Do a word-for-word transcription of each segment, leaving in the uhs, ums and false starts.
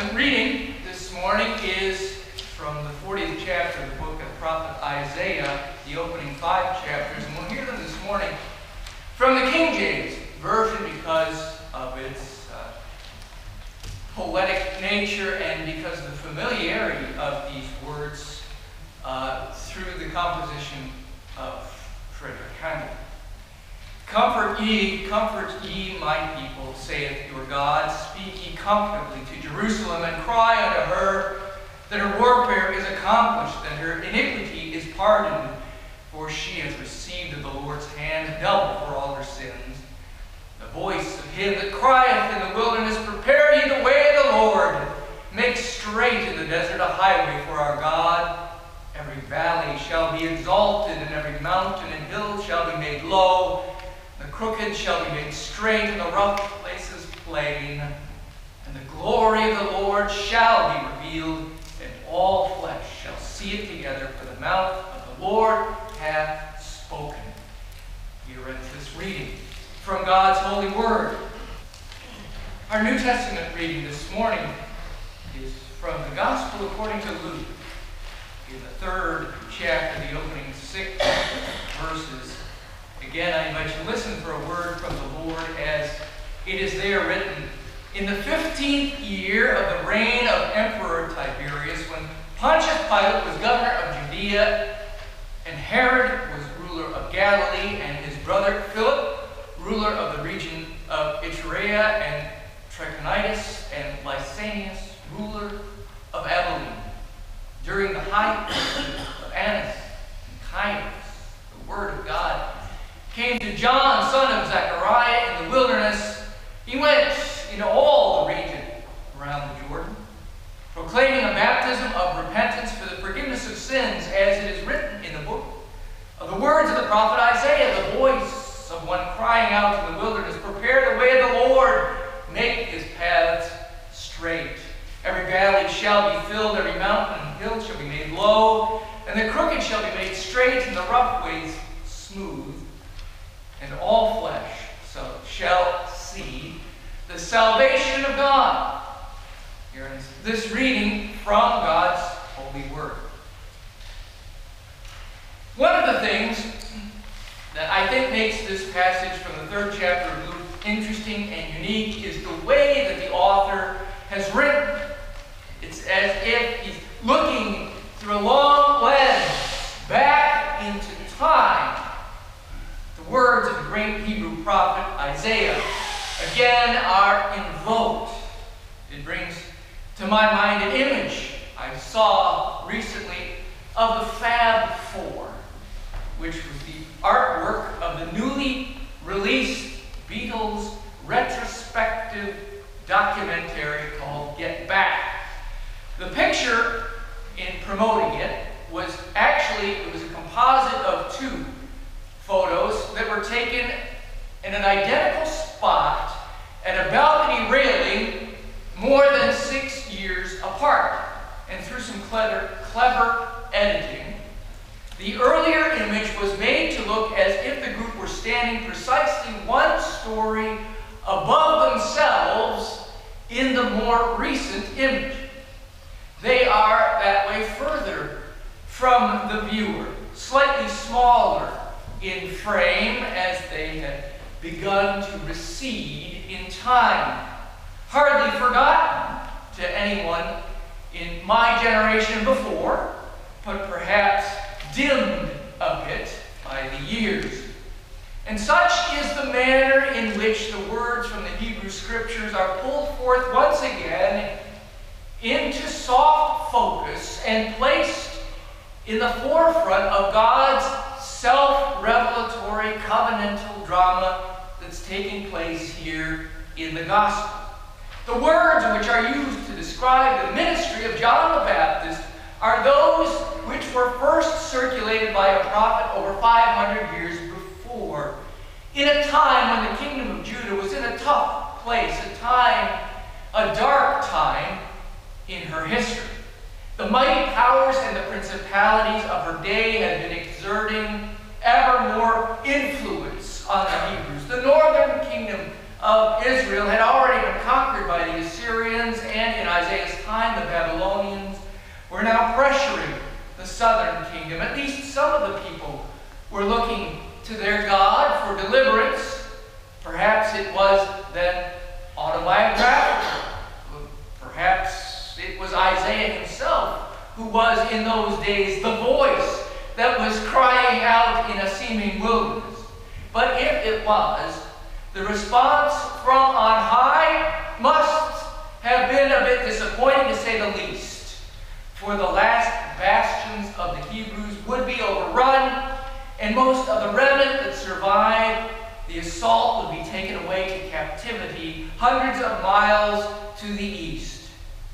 Testament reading this morning is from the fortieth chapter of the book of the prophet Isaiah, the opening five chapters, and we'll hear them this morning from the King James Version because of its uh, poetic nature and because of the familiarity of these words uh, through the composition of Frederick Handel. Comfort ye, comfort ye, my people, saith your God. Speak ye comfortably to Jerusalem, and cry unto her that her warfare is accomplished, that her iniquity is pardoned, for she hath received of the Lord's hand double for all her sins. The voice of him that crieth in the wilderness, prepare ye the way of the Lord, make straight in the desert a highway for our God. Every valley shall be exalted, and every mountain and hill shall be made low. The crooked shall be made straight, and the rough places plain. And the glory of the Lord shall be revealed, and all flesh shall see it together, for the mouth of the Lord hath spoken. Here ends this reading from God's holy word. Our New Testament reading this morning is from the Gospel according to Luke, in the third chapter, the opening six verses. Again, I invite you to listen for a word from the Lord as it is there written. In the fifteenth year of the reign of Emperor Tiberius, when Pontius Pilate was governor of Judea, and Herod was ruler of Galilee, and his brother Philip, ruler of the region of Iturea and Trachonitis, and Lysanias, ruler of Abilene, during the height of Annas and Caiaphas, the word of God came to John, son of Zechariah, in the wilderness. He went into all the region around the Jordan, proclaiming a baptism of repentance for the forgiveness of sins, as it is written in the book of the words of the prophet Isaiah, the voice of one crying out in the wilderness, prepare the way of the Lord, make his paths straight. Every valley shall be filled, every mountain and hill shall be made low, and the crooked shall be made straight, and the rough ways smooth. And all flesh so shall see the salvation of God. Here is this reading from God's holy word. One of the things that I think makes this passage from the third chapter of Luke interesting and unique is the way that the author has written. It's as if he's looking through a long lens back into time. The words of the great Hebrew prophet Isaiah again are invoked. It brings to my mind an image I saw recently of the Fab Four, which was the artwork of the newly released Beatles retrospective documentary called Get Back. The picture in promoting it was actually, it was a composite of two photos that were taken in an identical spot at a balcony railing more than six years apart. And through some clever, clever editing, the earlier image was made to look as if the group were standing precisely one story above themselves in the more recent image. They are that way further from the viewer, slightly smaller in frame as they had begun to recede in time. Hardly forgotten to anyone in my generation before, but perhaps dimmed a bit by the years. And such is the manner in which the words from the Hebrew Scriptures are pulled forth once again into soft focus and placed in the forefront of God's self-revelatory covenantal drama that's taking place here in the Gospel. The words which are used to describe the ministry of John the Baptist are those which were first circulated by a prophet over five hundred years before, in a time when the kingdom of Judah was in a tough place, a time, a dark time in her history. The mighty powers and the principalities of her day had been exerting ever more influence on the Hebrews. The northern kingdom of Israel had already been conquered by the Assyrians, and in Isaiah's time, the Babylonians were now pressuring the southern kingdom. At least some of the people were looking to their God for deliverance. Perhaps it was then autobiographical. Perhaps it was Isaiah himself who was in those days the voice that was crying out in a seeming wilderness. But if it was, the response from on high must have been a bit disappointing, to say the least. For the last bastions of the Hebrews would be overrun, and most of the remnant that survived the assault would be taken away to captivity hundreds of miles to the east.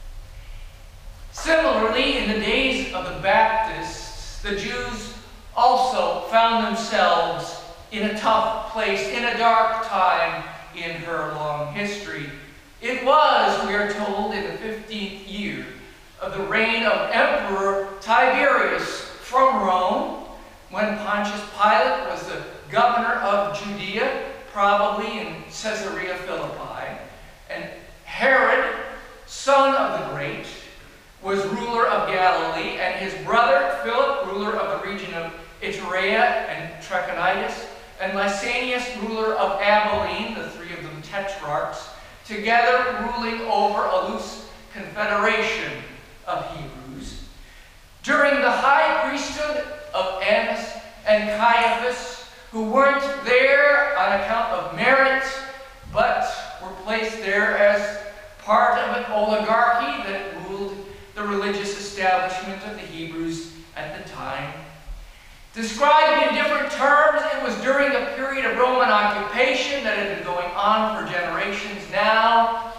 Similarly, in the days of the Baptists, the Jews also found themselves in a tough place, in a dark time in her long history. It was, we are told, in the fifteenth year of the reign of Emperor Tiberius from Rome, when Pontius Pilate was the governor of Judea, probably in Caesarea Philippi, and Herod, son of the Great, was ruler of Galilee, and his brother Philip, ruler of the region of Iturea and Trachonitis, and Lysanias, ruler of Abilene, the three of them tetrarchs, together ruling over a loose confederation of Hebrews. During the high priesthood of Annas and Caiaphas, who weren't there on account of merit, but were placed there as part of an oligarchy that ruled the religious establishment of the Hebrews at the time. Described in different terms, it was during a period of Roman occupation that had been going on for generations now,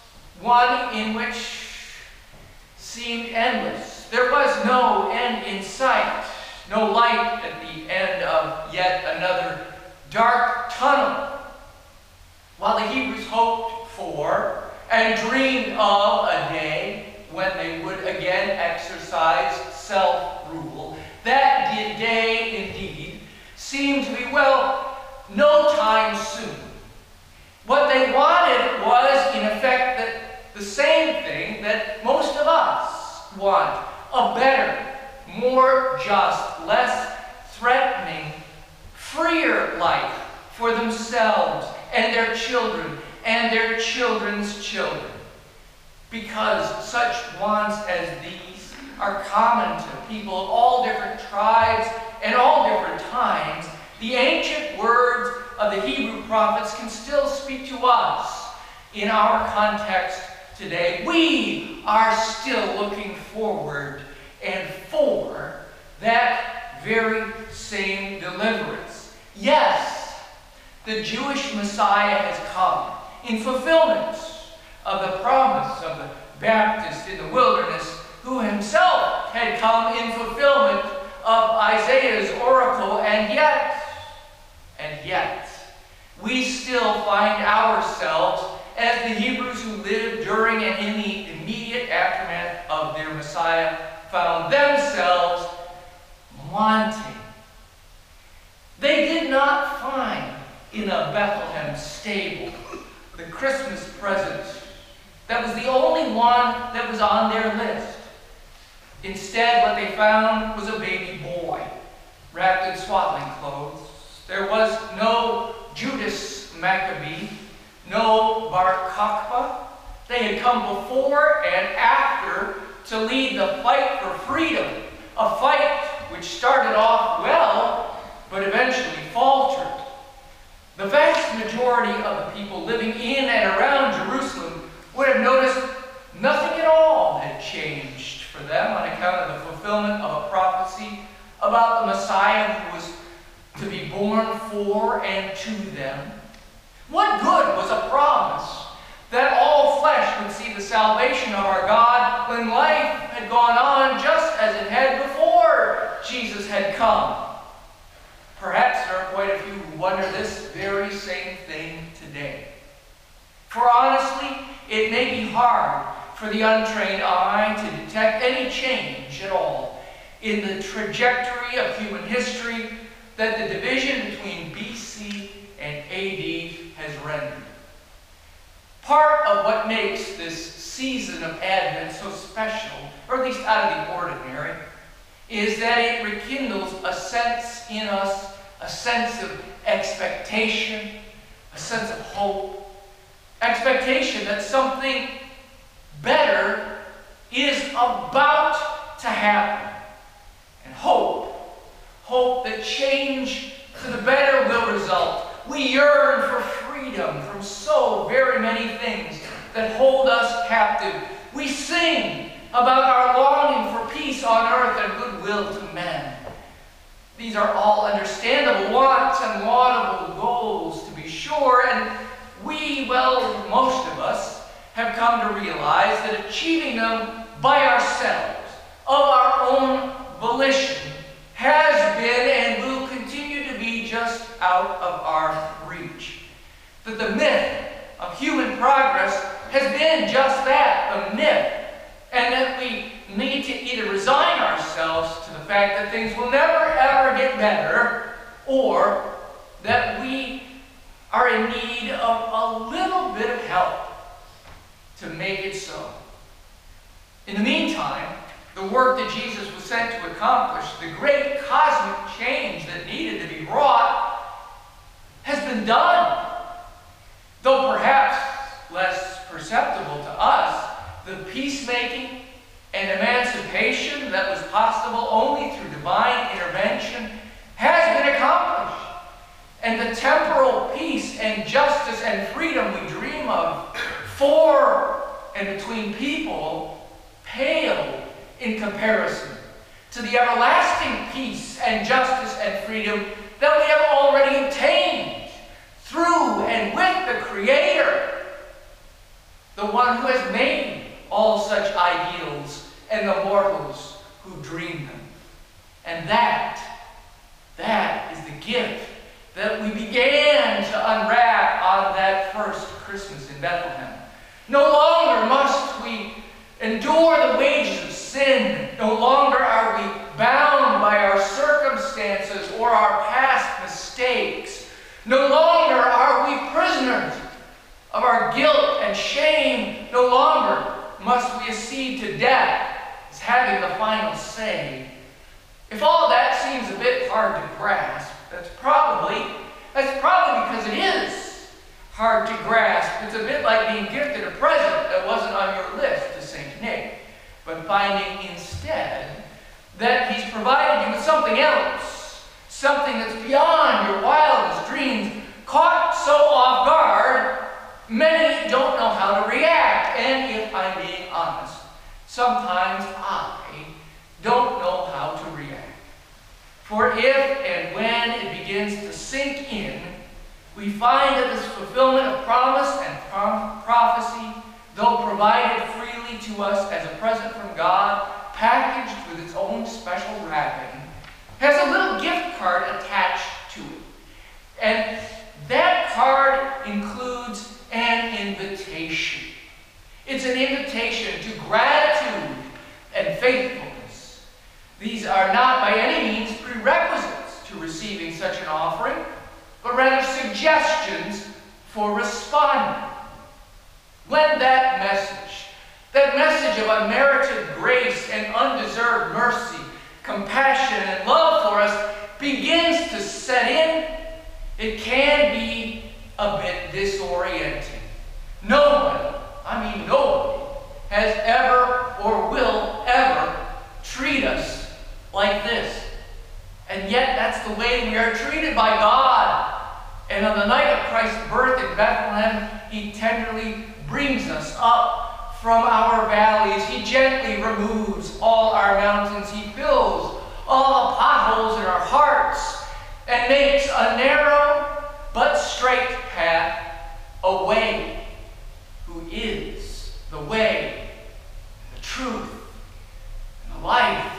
one in which seemed endless. There was no end in sight, no light at the end of yet another dark tunnel. While the Hebrews hoped for and dreamed of a day when they would again exercise self-rule, that day indeed seemed to be, well, no time soon. What they wanted was, in effect, that the same thing that most of us want: a better, more just, less threatening, freer life for themselves and their children and their children's children. Because such wants as these are common to people of all different tribes and all different times, the ancient words of the Hebrew prophets can still speak to us in our context today. We are still looking forward and for that very same deliverance. Yes, the Jewish Messiah has come in fulfillment of the promise of the Baptist in the wilderness, who himself had come in fulfillment of Isaiah's oracle, and yet, and yet, we still find ourselves as the Hebrews who lived during and in the immediate aftermath of their Messiah found themselves wanting. They did not find in a Bethlehem stable the Christmas present that was the only one that was on their list. Instead, what they found was a baby boy wrapped in swaddling clothes. There was no Judas Maccabee, no Bar Kokhba. They had come before and after to lead the fight for freedom, a fight which started off well, but eventually faltered. The vast majority of the people living in and around Jerusalem would have noticed nothing at all had changed for them on account of the fulfillment of a prophecy about the Messiah who was to be born for and to them. What good was a promise that all flesh would see the salvation of our God when life had gone on just as it had before Jesus had come? Perhaps there are quite a few who wonder this very same thing today. For honestly, it may be hard for the untrained eye to detect any change at all in the trajectory of human history that the division between B C and A D has rendered. Part of what makes this season of Advent so special, or at least out of the ordinary, is that it rekindles a sense in us, a sense of expectation, a sense of hope, expectation that something better is about to happen, and hope, hope that change to the better will result. We yearn for freedom from so very many things that hold us captive. We sing about our longing for peace on earth and goodwill to men. These are all understandable wants and laudable goals, to be sure, and we, well, most of us, have come to realize that achieving them by ourselves, of our own volition, has been and will continue to be just out of our reach. That the myth of human progress has been just that, a myth, and that we need to either resign ourselves to the fact that things will never ever get better, or that we are in need of a little bit of help to make it so. In the meantime, the work that Jesus was sent to accomplish, the great cosmic change that needed to be wrought, has been done. Though perhaps less perceptible to us, the peacemaking and emancipation that was possible only through divine intervention has been accomplished. And the temporal peace and justice and freedom we dream of for and between people pale in comparison to the everlasting peace and justice and freedom that we have already obtained through and with the Creator, the one who has made all such ideals and the mortals who dream them. And that, that is the gift that we began to unwrap on that first Christmas in Bethlehem. No longer must we endure the wages of sin. No longer are we bound by our circumstances or our past mistakes. No longer are we prisoners of our guilt and shame. No longer must we accede to death as having the final say. If all that seems a bit hard to grasp, that's probably, that's probably because it is hard to grasp. It's a bit like being gifted a present that wasn't on your list to Saint Nick, but finding instead that he's provided you with something else, something that's beyond your wildest dreams, caught so off guard, many don't know how to react. And if I'm being honest, sometimes I don't know how to react. For if and when it begins to sink in, we find that this fulfillment of promise and prom prophecy, though provided freely to us as a present from God, packaged with its own special wrapping, has a little gift card attached to it. And that card includes an invitation. It's an invitation to gratitude and faithfulness. These are not by any means prerequisites to receiving such an offering, but rather suggestions for responding. When that message, that message of unmerited grace and undeserved mercy, compassion and love for us begins to set in, it can be a bit disorienting. No one, I mean nobody, has ever or will ever treat us like this. And yet that's the way we are treated by God. And on the night of Christ's birth in Bethlehem, he tenderly brings us up from our valleys. He gently removes all our mountains. He fills all the potholes in our hearts and makes a narrow but straight path a way, who is the way, the truth, and the life.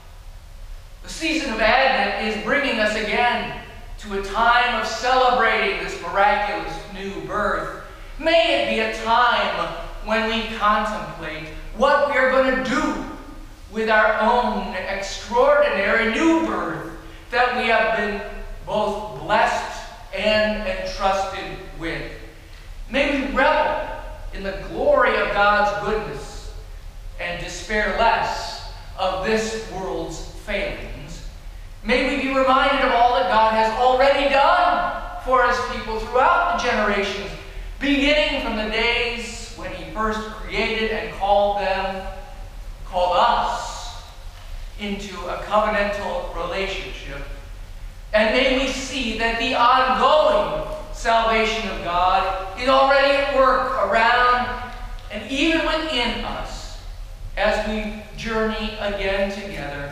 The season of Advent is bringing us again to a time of celebrating this miraculous new birth. May it be a time when we contemplate what we are going to do with our own extraordinary new birth that we have been both blessed and entrusted with. May we revel in the glory of God's goodness and despair less of this world's failings, may we be reminded of all that God has already done for his people throughout the generations, beginning from the days when he first created and called them, called us into a covenantal relationship. And may we see that the ongoing salvation of God is already at work around and even within us as we journey again together